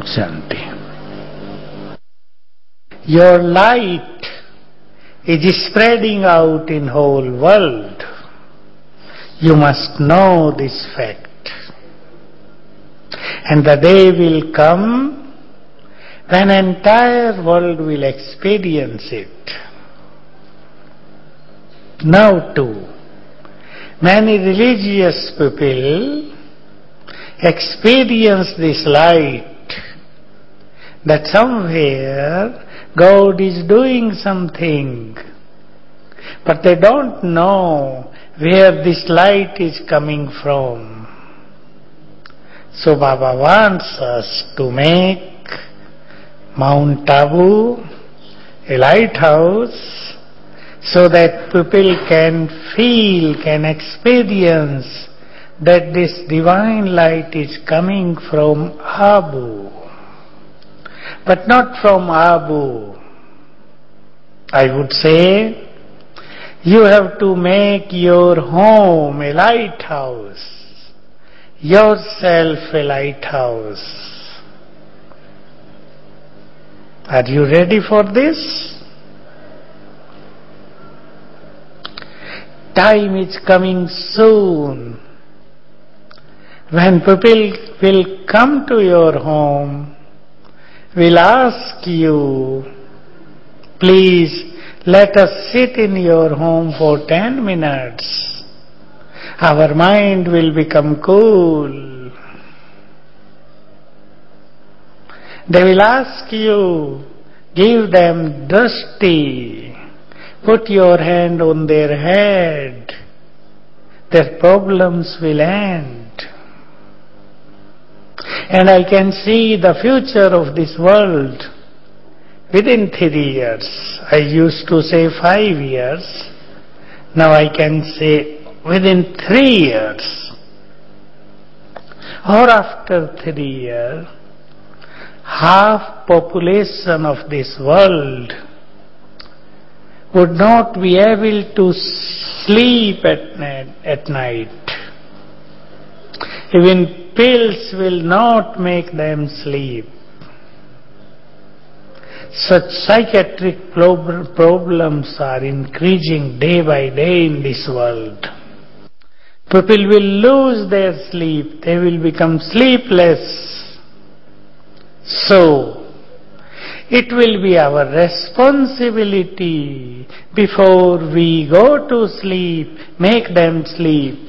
Shanti. Your light is spreading out in whole world. You must know this fact. And the day will come when entire world will experience it. Now too, many religious people experience this light, that somewhere God is doing something, but they don't know where this light is coming from. So Baba wants us to make Mount Abu a lighthouse, so that people can feel, can experience that this divine light is coming from Abu. But not from Abu. I would say, you have to make your home a lighthouse, yourself a lighthouse. Are you ready for this? Time is coming soon when people will come to your home, will ask you, please let us sit in your home for 10 minutes. Our mind will become cool. They will ask you, give them dusty, put your hand on their head. Their problems will end. And I can see the future of this world within 3 years. I used to say 5 years. Now I can say within 3 years. Or after 3 years, half population of this world would not be able to sleep at night. Even pills will not make them sleep. Such psychiatric problems are increasing day by day in this world. People will lose their sleep. They will become sleepless. So, it will be our responsibility before we go to sleep, make them sleep.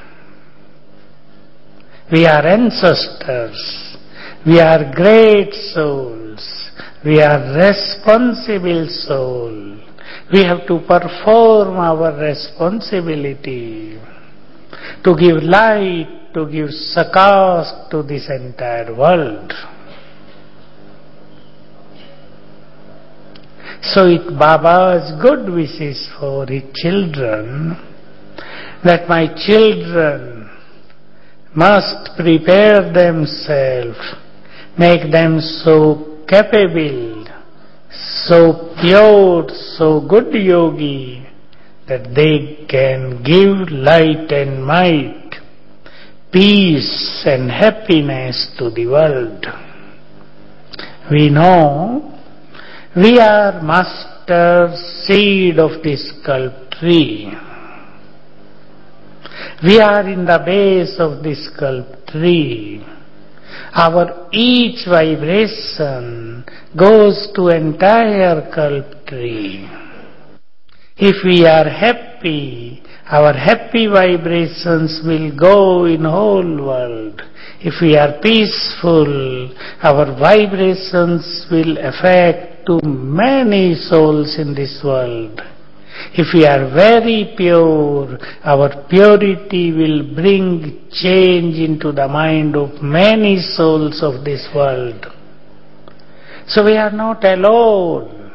We are ancestors. We are great souls. We are responsible soul. We have to perform our responsibility to give light, to give sakas to this entire world. So it Baba's good wishes for his children, that my children must prepare themselves, make them so capable, so pure, so good yogi, that they can give light and might, peace and happiness to the world. We know we are master seed of this cult tree. We are in the base of this cult tree. Our each vibration goes to entire cult tree. If we are happy, our happy vibrations will go in whole world. If we are peaceful, our vibrations will affect to many souls in this world. If we are very pure, our purity will bring change into the mind of many souls of this world. So we are not alone.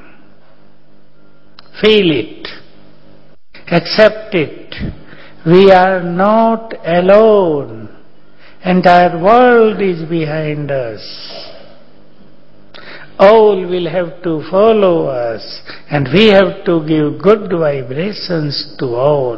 Feel it. Accept it. We are not alone. Entire world is behind us. All will have to follow us, and we have to give good vibrations to all.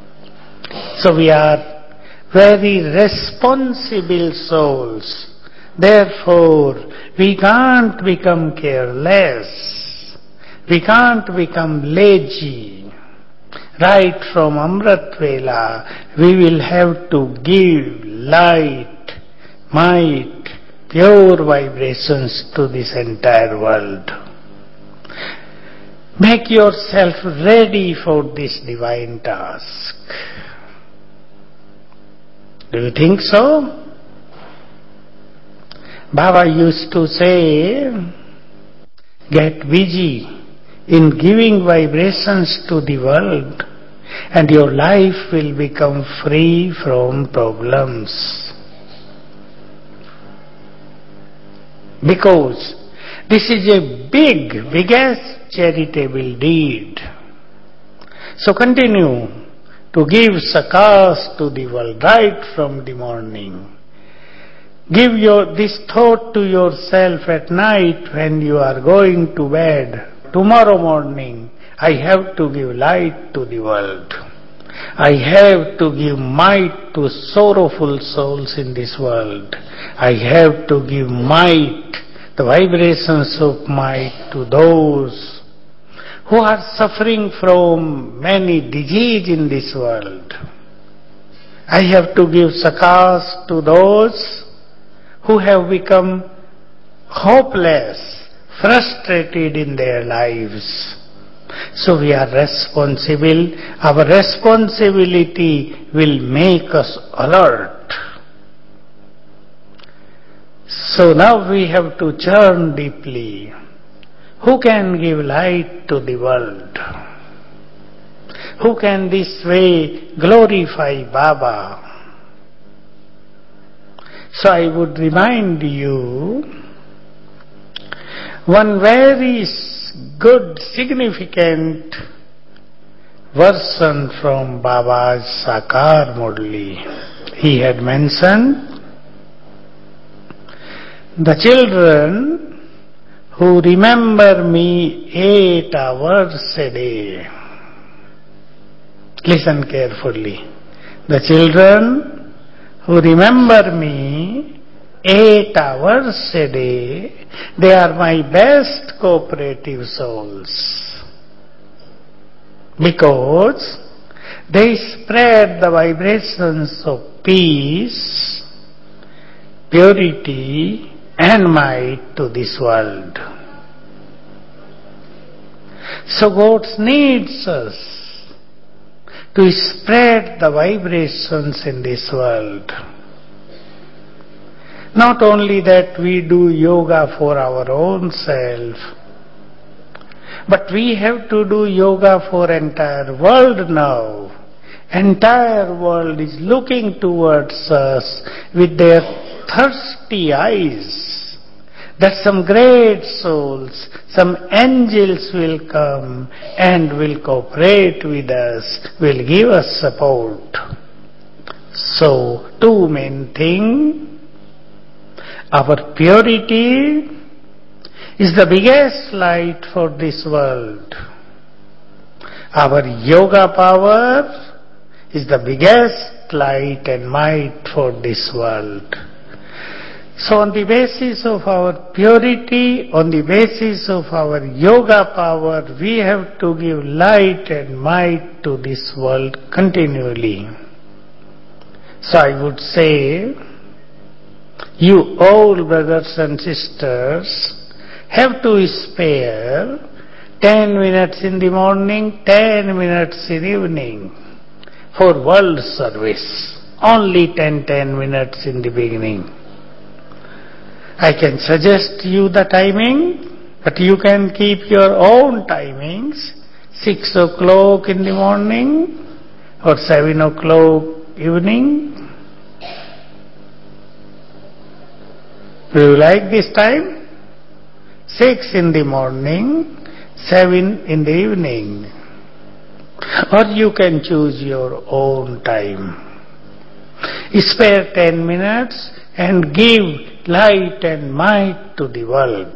So we are very responsible souls. Therefore, we can't become careless. We can't become lazy. Right from Amrit Vela, we will have to give light, might, pure vibrations to this entire world. Make yourself ready for this divine task. Do you think so? Baba used to say, get busy in giving vibrations to the world and your life will become free from problems. Because this is a biggest charitable deed. So continue to give sakas to the world right from the morning. Give this thought to yourself at night when you are going to bed. Tomorrow morning, I have to give light to the world. I have to give might to sorrowful souls in this world. I have to give might, the vibrations of might, to those who are suffering from many diseases in this world. I have to give sakas to those who have become hopeless, frustrated in their lives. So we are responsible. Our responsibility will make us alert. So now we have to churn deeply. Who can give light to the world? Who can this way glorify Baba? So I would remind you one very good, significant version from Baba's Sakar Murli. He had mentioned the children who remember me 8 hours a day. Listen carefully. The children who remember me 8 hours a day, they are my best cooperative souls. Because they spread the vibrations of peace, purity and might to this world. So God needs us to spread the vibrations in this world. Not only that we do yoga for our own self, but we have to do yoga for entire world now. Entire world is looking towards us with their thirsty eyes, that some great souls, some angels will come and will cooperate with us, will give us support. So, two main things. Our purity is the biggest light for this world. Our yoga power is the biggest light and might for this world. So on the basis of our purity, on the basis of our yoga power, we have to give light and might to this world continually. So I would say, you all brothers and sisters have to spare 10 minutes in the morning, 10 minutes in the evening for world service. Only 10 minutes in the beginning. I can suggest you the timing, but you can keep your own timings. 6 o'clock in the morning or 7 o'clock evening. Do you like this time? 6 in the morning, 7 in the evening. Or you can choose your own time. Spare 10 minutes and give light and might to the world.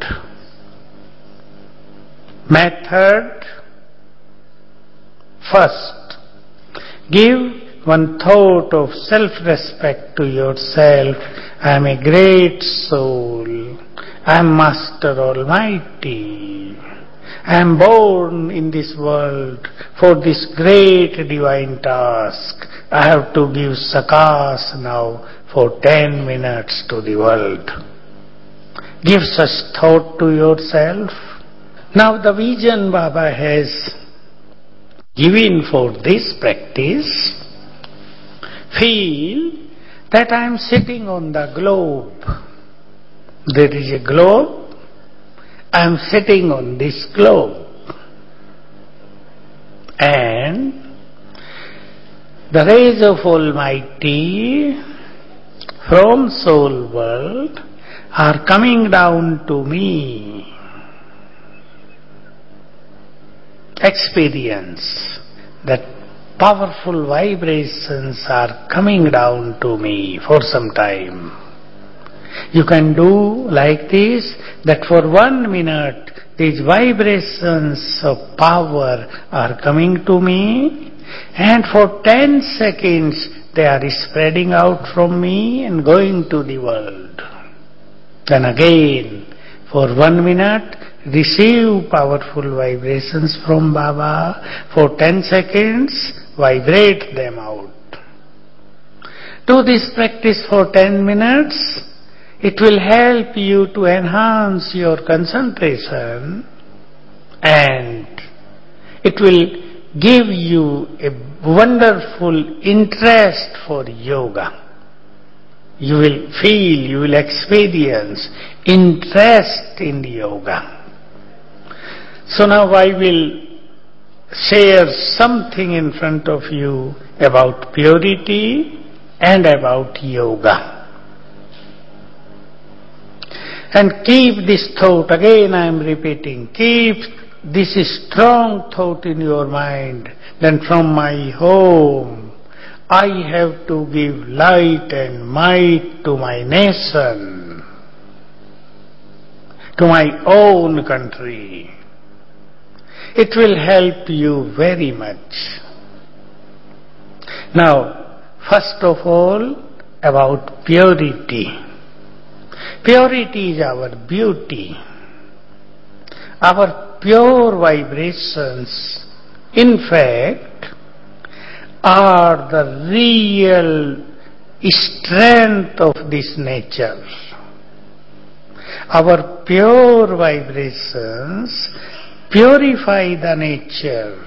Method: first, give one thought of self-respect to yourself. I am a great soul. I am Master Almighty. I am born in this world for this great divine task. I have to give sakas now for 10 minutes to the world. Give such thought to yourself. Now the vision Baba has given for this practice, feel that I am sitting on the globe. There is a globe. I am sitting on this globe. And the rays of Almighty from soul world are coming down to me. Experience that powerful vibrations are coming down to me for some time. You can do like this, that for 1 minute these vibrations of power are coming to me, and for 10 seconds they are spreading out from me and going to the world. Then again, for 1 minute, receive powerful vibrations from Baba. For 10 seconds, vibrate them out. Do this practice for 10 minutes. It will help you to enhance your concentration, and it will give you a wonderful interest for yoga. You will feel, you will experience interest in yoga. So now I will share something in front of you about purity and about yoga. And keep this thought, again I am repeating, keep this strong thought in your mind, then from my home I have to give light and might to my nation, to my own country. It will help you very much. Now, first of all, about purity. Purity is our beauty. Our pure vibrations, in fact, are the real strength of this nature. Our pure vibrations purify the nature.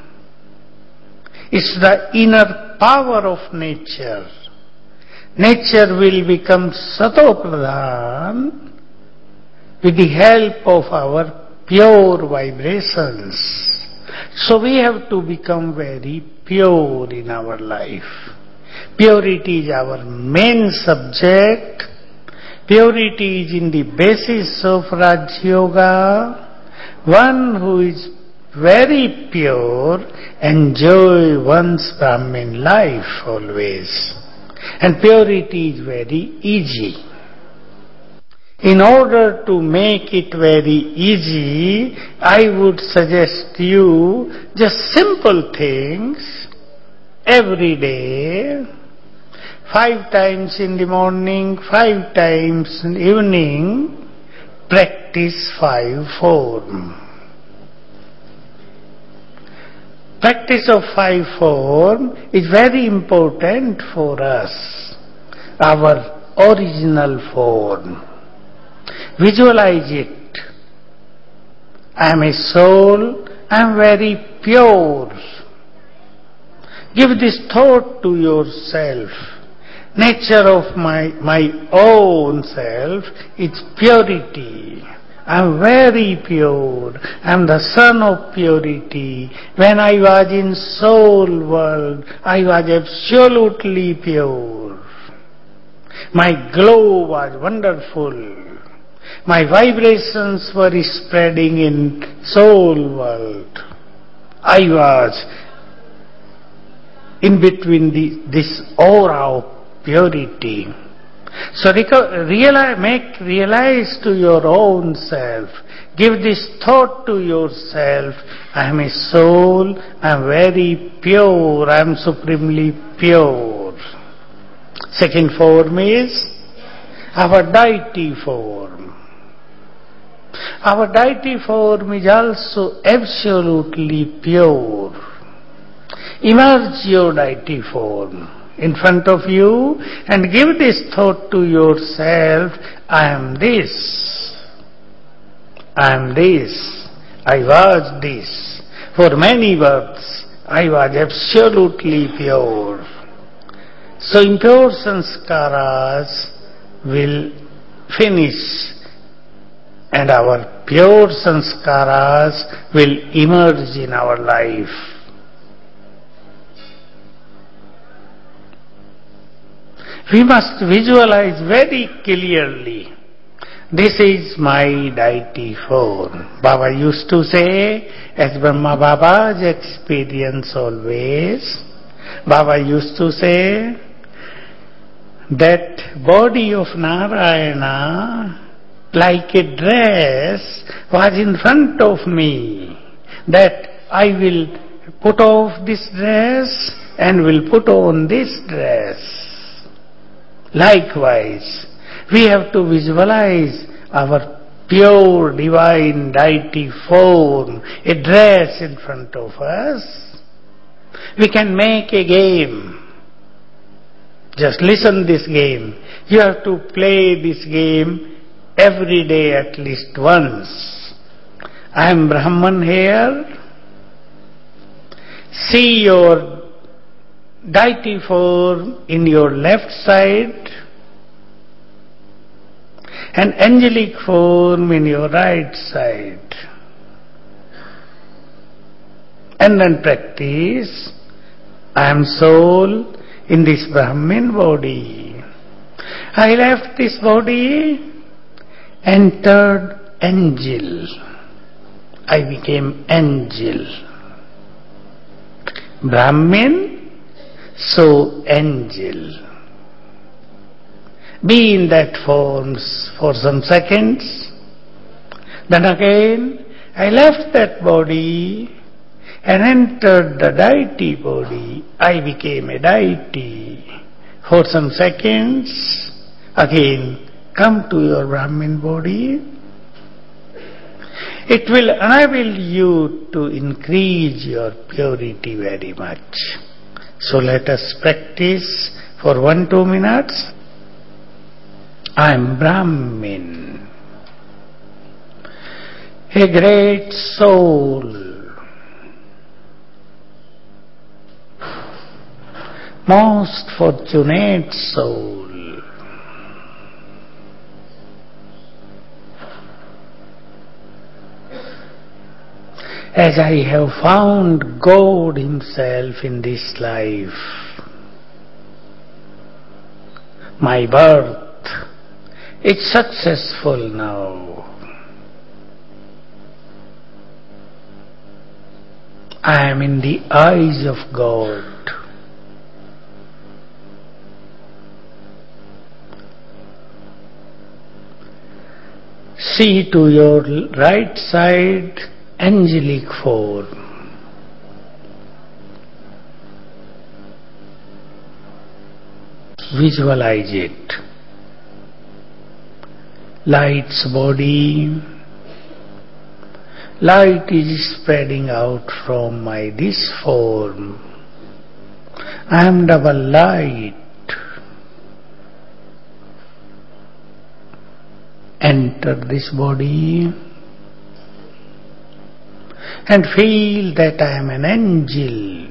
It's the inner power of nature. Nature will become Satopradhan with the help of our pure vibrations. So we have to become very pure in our life. Purity is our main subject. Purity is in the basis of Raj Yoga. One who is very pure enjoy one's Brahmin life always. And purity is very easy. In order to make it very easy, I would suggest you just simple things every day, 5 times in the morning, 5 times in the evening, practice 5 form. Practice of 5 form is very important for us, our original form. Visualize it. I am a soul, I am very pure. Give this thought to yourself. Nature of my own self is purity. I am very pure. I am the son of purity. When I was in soul world, I was absolutely pure. My glow was wonderful. My vibrations were spreading in soul world. I was in between this aura of purity. So realize to your own self, Give this thought to yourself, I am a soul, I am very pure, I am supremely pure. Second form is our deity form. Our deity form is also absolutely pure. Immerse your deity form in front of you and give this thought to yourself, I am this. I am this. I was this. For many births, I was absolutely pure. So impure sanskaras will finish and our pure sanskaras will emerge in our life. We must visualize very clearly, this is my deity form. Baba used to say, as Brahma Baba's experience always, Baba used to say, that body of Narayana, like a dress, was in front of me, that I will put off this dress and will put on this dress. Likewise, we have to visualize our pure divine deity form, a dress in front of us. We can make a game. Just listen this game. You have to play this game every day at least once. I am Brahman here. See your deity form in your left side and angelic form in your right side. And then practice, I am soul in this Brahmin body. I left this body, entered angel. I became angel. Brahmin, so angel. Be in that forms for some seconds. Then again, I left that body and entered the deity body. I became a deity. For some seconds, again, come to your Brahmin body. It will enable you to increase your purity very much. So let us practice for 1-2 minutes. I am Brahmin, a great soul, most fortunate soul. As I have found God Himself in this life, my birth is successful now. I am in the eyes of God. See to your right side, angelic form. Visualize it. Light's body. Light is spreading out from this form. I am double light. Enter this body and feel that I am an angel.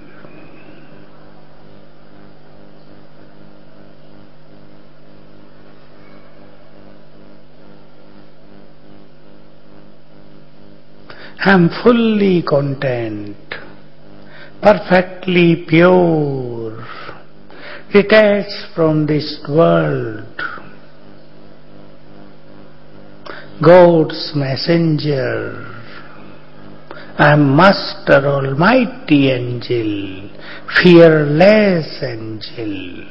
I am fully content, perfectly pure, detached from this world. God's messenger. I am Master Almighty Angel, fearless angel.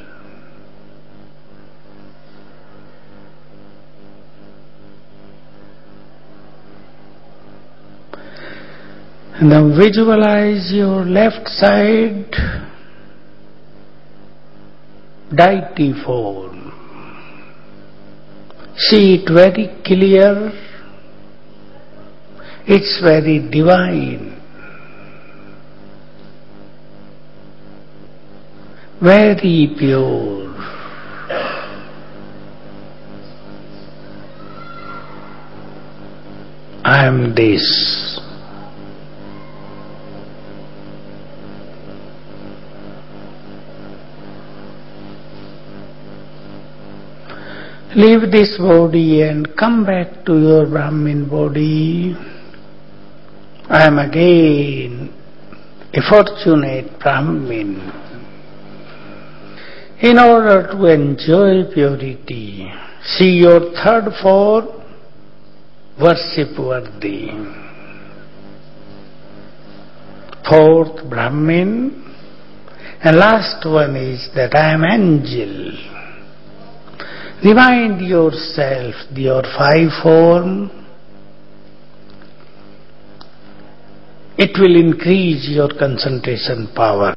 Now visualize your left side deity form. See it very clear. It's very divine, very pure. I am this. Leave this body and come back to your Brahmin body. I am again a fortunate Brahmin. In order to enjoy purity, see your third form worship-worthy. Fourth, Brahmin. And last one is that I am angel. Remind yourself your five form. It will increase your concentration power.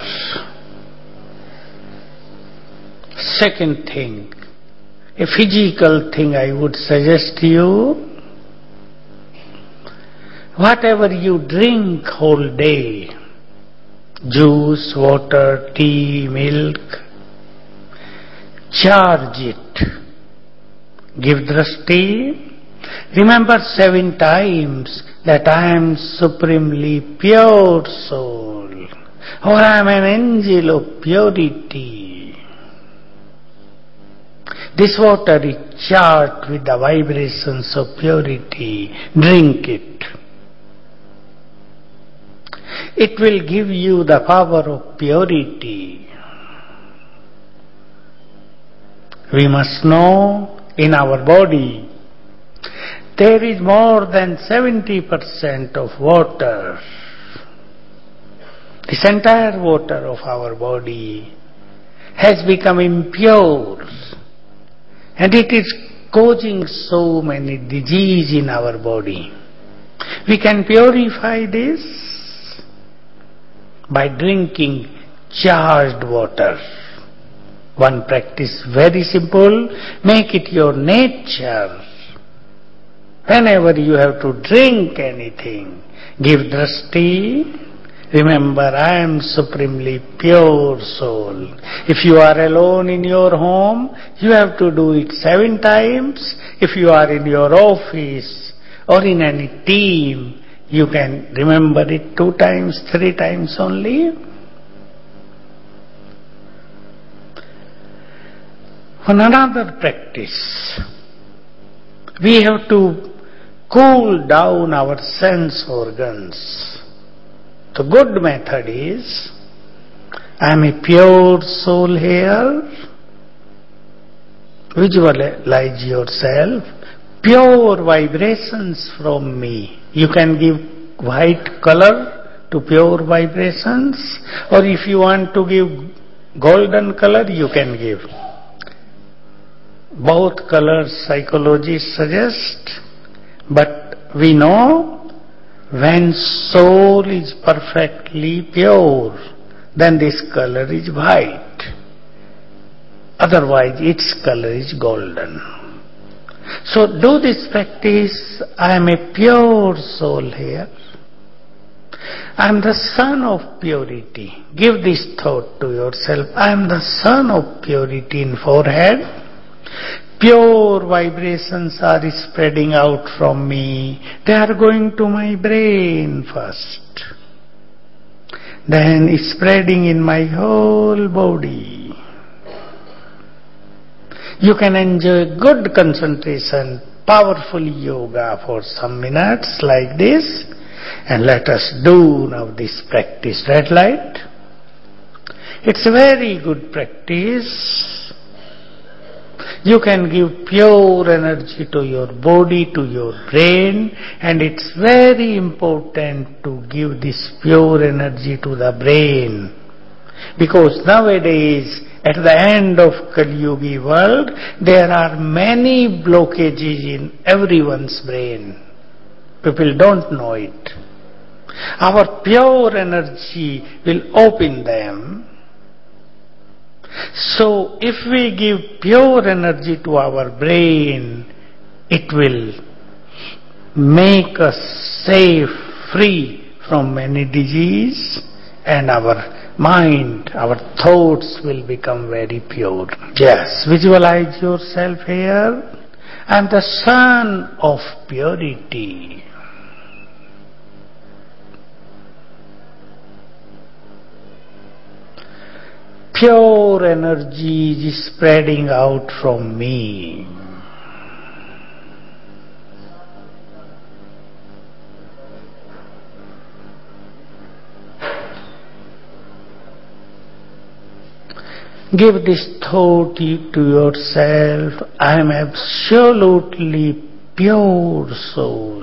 Second thing, a physical thing I would suggest to you. Whatever you drink whole day, juice, water, tea, milk, charge it. Give drashti. Remember 7 times that I am supremely pure soul, or I am an angel of purity. This water is charged with the vibrations of purity. Drink it. It will give you the power of purity. We must know in our body there is more than 70% of water. This entire water of our body has become impure, and it is causing so many diseases in our body. We can purify this by drinking charged water. One practice, very simple, make it your nature. Whenever you have to drink anything, give drashti. Remember, I am supremely pure soul. If you are alone in your home, you have to do it 7 times. If you are in your office or in any team, you can remember it 2 times, 3 times only. On another practice, we have to cool down our sense organs. The good method is, I am a pure soul here. Visualize yourself, pure vibrations from me. You can give white color to pure vibrations, or if you want to give golden color, you can give. Both colors psychologists suggest, but we know when soul is perfectly pure, then this color is white. Otherwise its color is golden. So do this practice. I am a pure soul here. I am the son of purity. Give this thought to yourself. I am the son of purity in forehead. Pure vibrations are spreading out from me. They are going to my brain first, then spreading in my whole body. You can enjoy good concentration, powerful yoga for some minutes like this. And let us do now this practice. Red light. It's a very good practice. You can give pure energy to your body, to your brain, and it's very important to give this pure energy to the brain. Because nowadays, at the end of Kali Yuga world, there are many blockages in everyone's brain. People don't know it. Our pure energy will open them. So if we give pure energy to our brain, it will make us safe, free from many disease, and our mind, our thoughts will become very pure. Yes, visualize yourself here. I am the son of purity. Pure energy is spreading out from me. Give this thought to yourself, I am absolutely pure soul.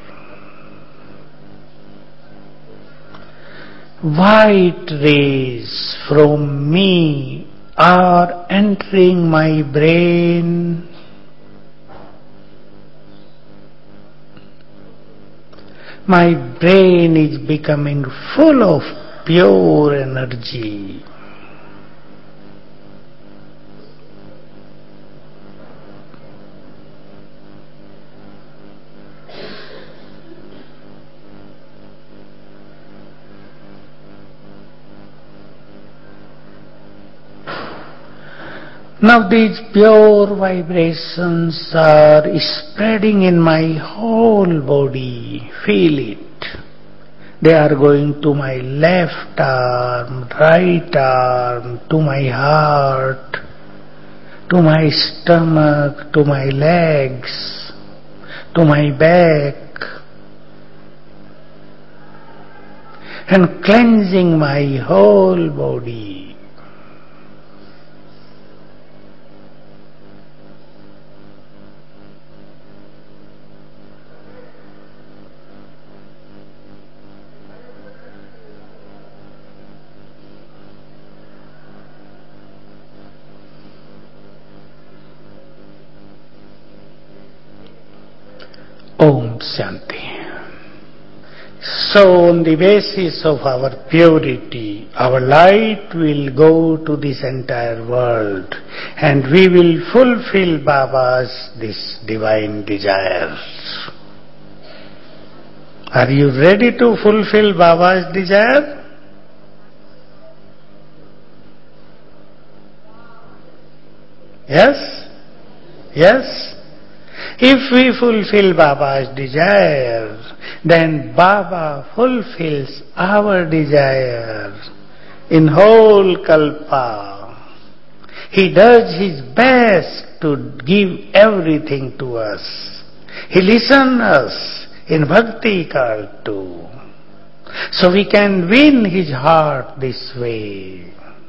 White rays from me are entering my brain. My brain is becoming full of pure energy. Now these pure vibrations are spreading in my whole body. Feel it. They are going to my left arm, right arm, to my heart, to my stomach, to my legs, to my back, and cleansing my whole body. Om Shanti. So on the basis of our purity, our light will go to this entire world and we will fulfill Baba's this divine desire. Are you ready to fulfill Baba's desire? Yes? Yes? If we fulfill Baba's desire, then Baba fulfills our desire in whole Kalpa. He does his best to give everything to us. He listens us in Bhakti call too. So we can win his heart this way.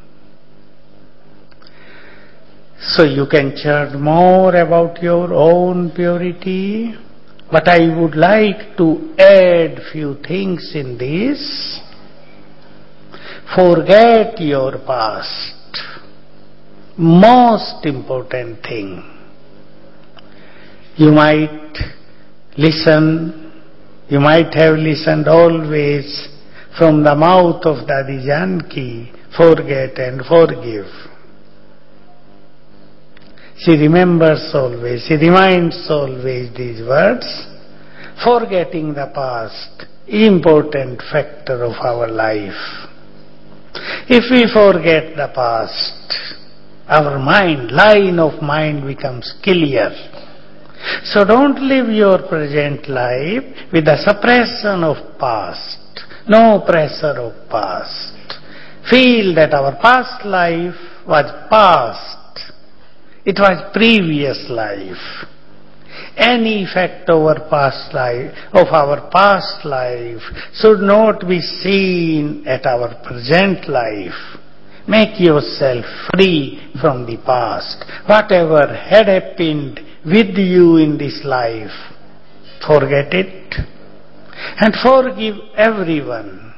So you can chant more about your own purity, but I would like to add few things in this. Forget your past. Most important thing. You might have listened always from the mouth of Dadi Janki, forget and forgive. She remembers always, she reminds always these words. Forgetting the past, important factor of our life. If we forget the past, our line of mind becomes clear. So don't live your present life with the suppression of past. No pressure of past. Feel that our past life was past. It was previous life. Any effect of our past life should not be seen at our present life. Make yourself free from the past. Whatever had happened with you in this life, forget it and forgive everyone.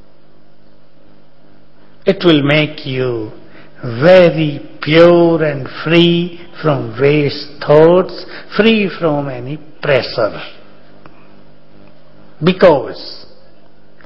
It will make you very pure and free from waste thoughts, free from any pressure. Because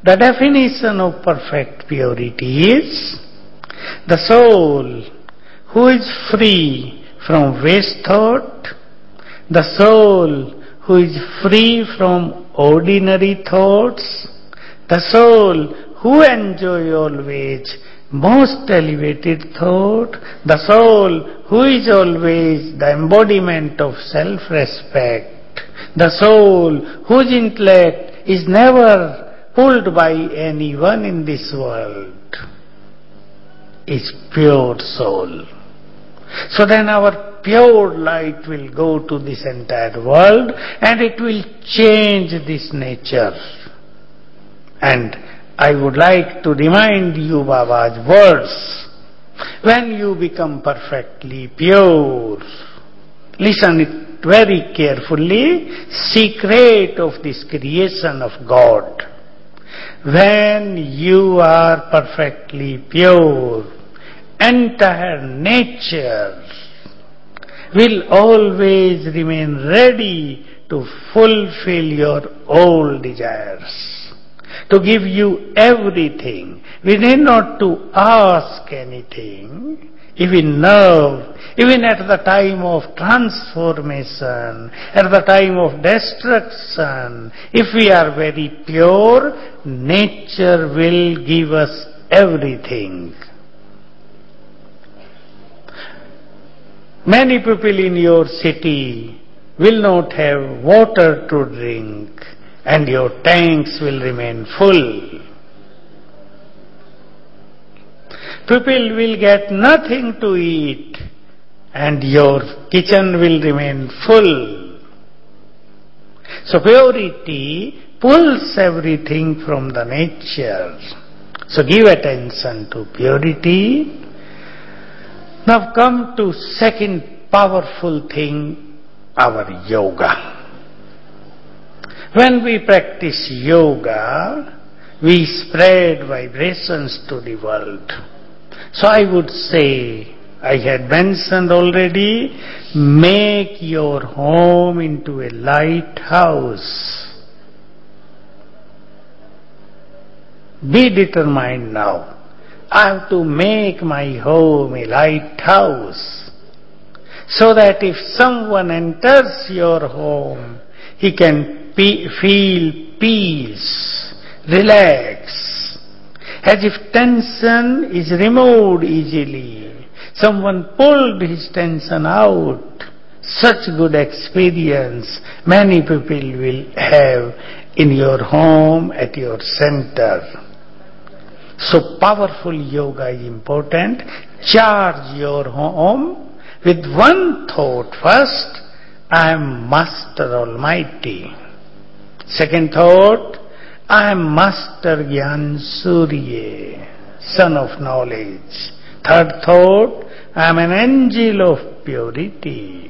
The definition of perfect purity is the soul who is free from waste thought, the soul who is free from ordinary thoughts, the soul who enjoys always most elevated thought, the soul who is always the embodiment of self-respect, the soul whose intellect is never pulled by anyone in this world, is pure soul. So then our pure light will go to this entire world and it will change this nature. And I would like to remind you Baba's words. When you become perfectly pure, listen it very carefully, secret of this creation of God. When you are perfectly pure, entire nature will always remain ready to fulfill your all desires, to give you everything. We need not to ask anything. Even now, even at the time of transformation, at the time of destruction, if we are very pure, nature will give us everything. Many people in your city will not have water to drink, and your tanks will remain full. People will get nothing to eat, and your kitchen will remain full. So purity pulls everything from the nature. So give attention to purity. Now come to second powerful thing, our yoga. When we practice yoga, we spread vibrations to the world. So I would say, I had mentioned already, make your home into a lighthouse. Be determined now. I have to make my home a lighthouse, so that if someone enters your home, he can feel peace, relax, as if tension is removed easily. Someone pulled his tension out. Such good experience many people will have in your home, at your center. So powerful yoga is important. Charge your home with one thought. First, I am Master Almighty. Second thought, I am Master Gyan Surya, Son of Knowledge. Third thought, I am an angel of purity.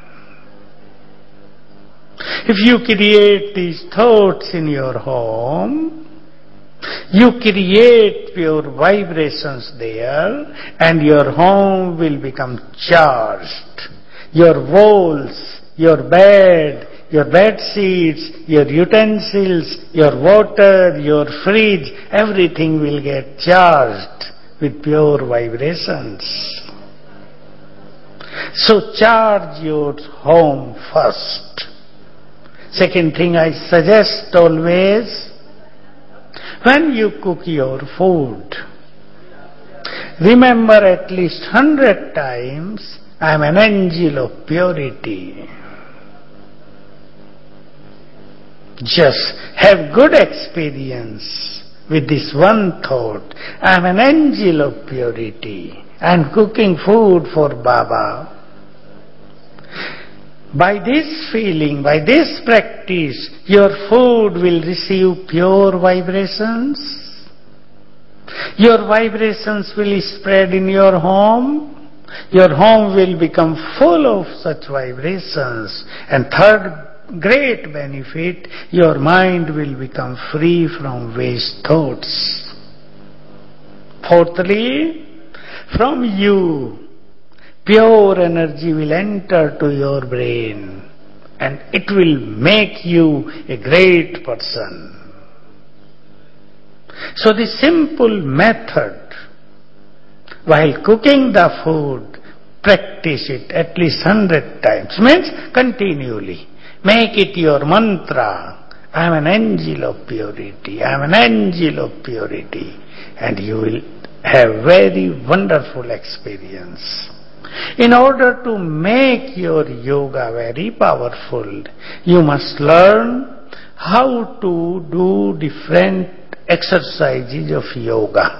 If you create these thoughts in your home, you create pure vibrations there, and your home will become charged. Your walls, your bed sheets, your utensils, your water, your fridge, everything will get charged with pure vibrations. So charge your home first. Second thing I suggest always, when you cook your food, remember at least 100 times, I am an angel of purity. Just have good experience with this one thought. I am an angel of purity. I am cooking food for Baba. By this feeling, by this practice, your food will receive pure vibrations. Your vibrations will spread in your home. Your home will become full of such vibrations. And third great benefit, your mind will become free from waste thoughts. Fourthly, from you, pure energy will enter to your brain, and it will make you a great person. So the simple method, while cooking the food, practice it at least 100 times, means continually. Make it your mantra. I am an angel of purity, I am an angel of purity. And you will have very wonderful experience. In order to make your yoga very powerful, you must learn how to do different exercises of yoga.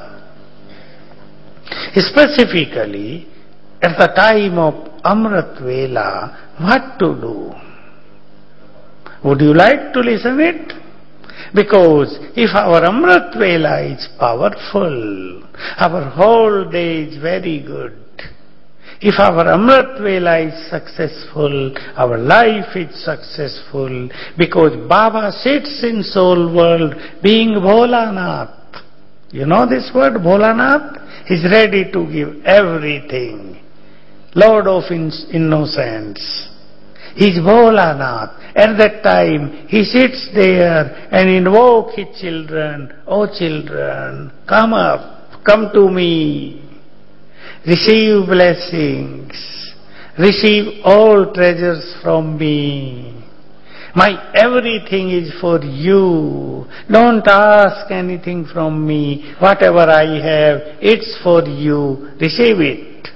Specifically, at the time of Amrit Vela, what to do? Would you like to listen it? Because if our Amrit Vela is powerful, our whole day is very good. If our Amrit Vela is successful, our life is successful, because Baba sits in soul world being Bholanath. You know this word, Bholanath? He's ready to give everything. Lord of innocence. He's Bholanath. At that time, he sits there and invokes his children. Oh children, come up, come to me. Receive blessings. Receive all treasures from me. My everything is for you. Don't ask anything from me. Whatever I have, it's for you. Receive it.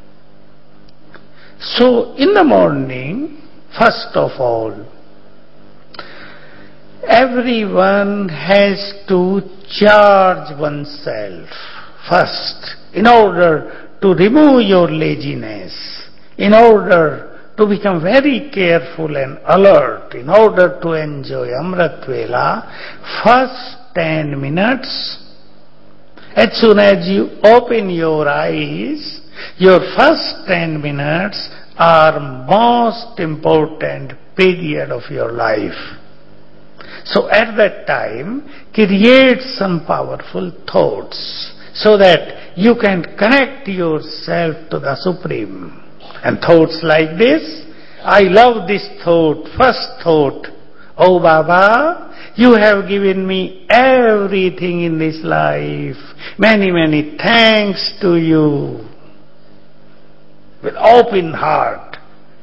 So, in the morning, first of all, everyone has to charge oneself first in order to remove your laziness, in order to become very careful and alert, in order to enjoy Amrit Vela. First 10 minutes, as soon as you open your eyes, your first 10 minutes are most important period of your life. So at that time, create some powerful thoughts so that you can connect yourself to the Supreme. And thoughts like this, I love this thought, first thought, oh Baba, you have given me everything in this life. Many, many thanks to you. With open heart,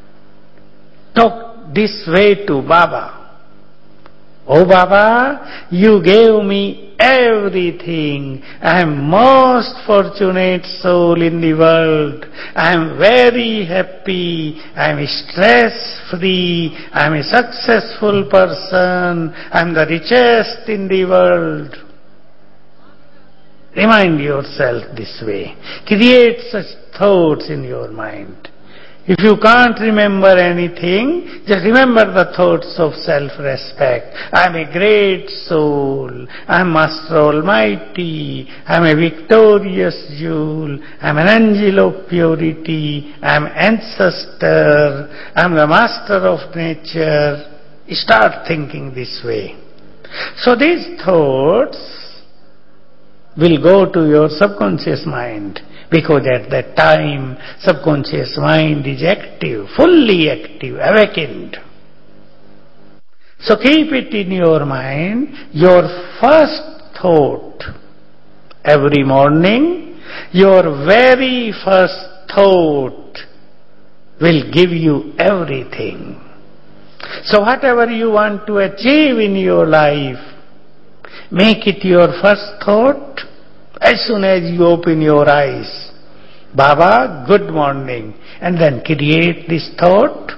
talk this way to Baba. Oh Baba, you gave me everything. I am most fortunate soul in the world. I am very happy. I am stress-free. I am a successful person. I am the richest in the world. Remind yourself this way. Create such thoughts in your mind. If you can't remember anything, just remember the thoughts of self-respect. I am a great soul. I am Master Almighty. I am a victorious jewel. I am an angel of purity. I am ancestor. I am the master of nature. Start thinking this way. So these thoughts will go to your subconscious mind. Because at that time, subconscious mind is active, fully active, awakened. So keep it in your mind, your first thought every morning, your very first thought will give you everything. So whatever you want to achieve in your life, make it your first thought. As soon as you open your eyes, Baba, good morning, and then create this thought.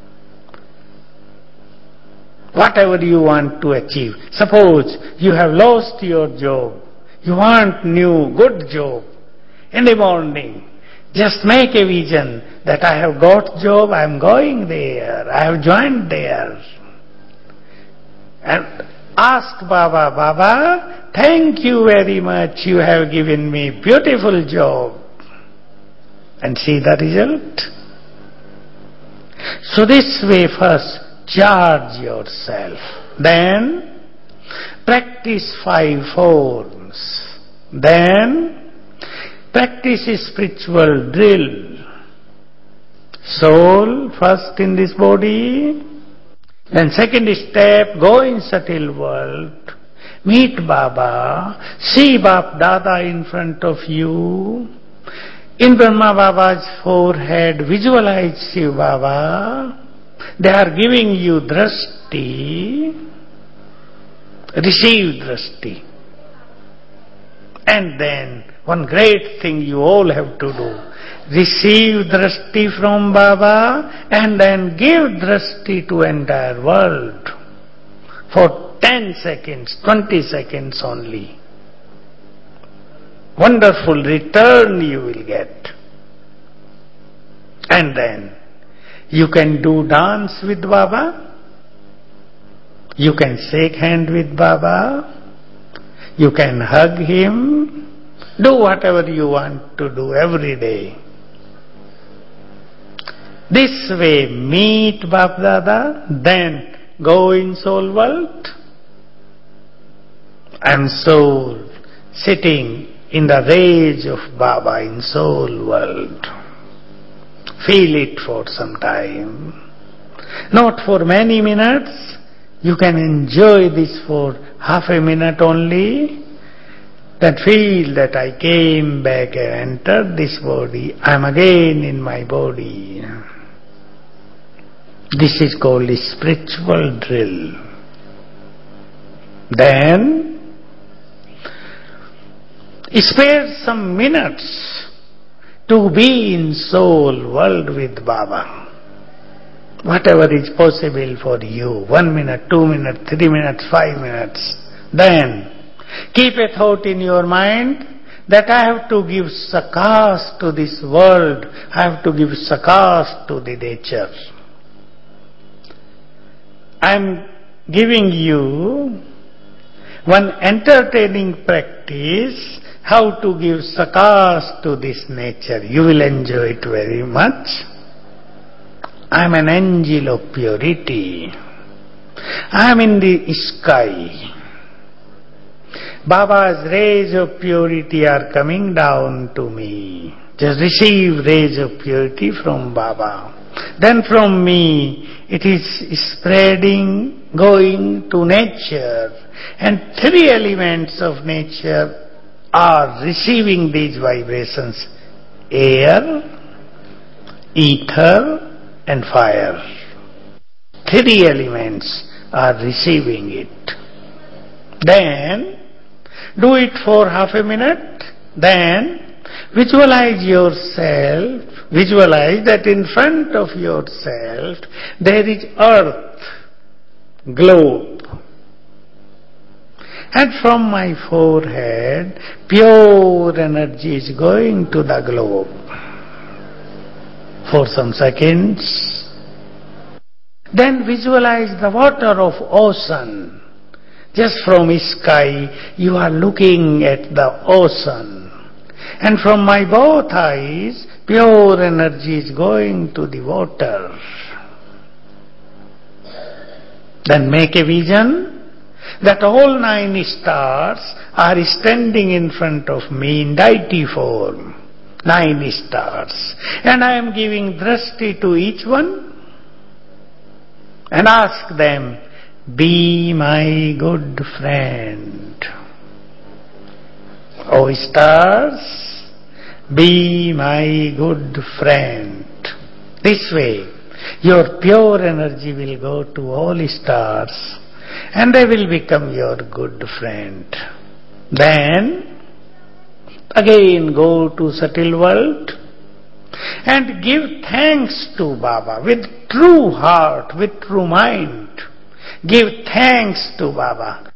Whatever you want to achieve. Suppose you have lost your job. You want new, good job. In the morning, just make a vision that I have got job, I am going there, I have joined there. And ask Baba, Baba, thank you very much, you have given me beautiful job. And see the result. So this way first, charge yourself. Then, practice 5 forms. Then, practice a spiritual drill. Soul first in this body. Then second step, go in subtle world. Meet Baba, see Bap Dada in front of you. In Brahma Baba's forehead, visualize Shiv Baba. They are giving you drashti. Receive drashti. And then, one great thing you all have to do. Receive drashti from Baba and then give drashti to entire world. For 10 seconds, 20 seconds only. Wonderful return you will get. And then, you can do dance with Baba. You can shake hand with Baba. You can hug him. Do whatever you want to do every day. This way, meet Bap Dada, then go in soul world. And soul sitting in the rage of Baba in soul world. Feel it for some time. Not for many minutes. You can enjoy this for half a minute only. That feel that I came back and entered this body. I am again in my body. This is called a spiritual drill. Then, spare some minutes to be in soul world with Baba. Whatever is possible for you, 1 minute, 2 minutes, 3 minutes, 5 minutes. Then, keep a thought in your mind that I have to give sakas to this world, I have to give sakas to the nature. I am giving you one entertaining practice, how to give sakas to this nature. You will enjoy it very much. I am an angel of purity. I am in the sky. Baba's rays of purity are coming down to me. Just receive rays of purity from Baba. Then from me, it is spreading, going to nature. And 3 elements of nature are receiving these vibrations. Air, ether, and fire. 3 elements are receiving it. Then, do it for half a minute. Then, visualize yourself. Visualize that in front of yourself there is earth, globe. And from my forehead, pure energy is going to the globe. For some seconds. Then visualize the water of ocean. Just from sky, you are looking at the ocean. And from my both eyes, pure energy is going to the water. Then make a vision that all 9 stars are standing in front of me in deity form. 9 stars. And I am giving drashti to each one and ask them, be my good friend. O stars, be my good friend. This way, your pure energy will go to all stars and they will become your good friend. Then, again go to subtle world and give thanks to Baba with true heart, with true mind. Give thanks to Baba.